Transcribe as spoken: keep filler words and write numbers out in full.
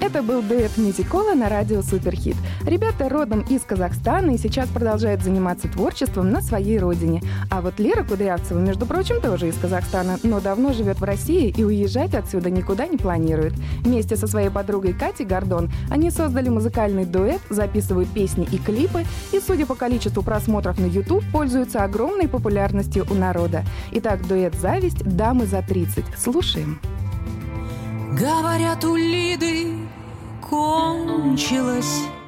Это был дуэт Мюзикола на радио Суперхит. Ребята родом из Казахстана и сейчас продолжают заниматься творчеством на своей родине. А вот Лера Кудрявцева, между прочим, тоже из Казахстана, но давно живет в России и уезжать отсюда никуда не планирует. Вместе со своей подругой Катей Гордон они создали музыкальный дуэт, записывают песни и клипы, и, судя по количеству просмотров на YouTube, пользуются огромной популярностью у народа. Итак, дуэт «Зависть», «Дамы за тридцать». Слушаем. Говорят, у Лиды кончилась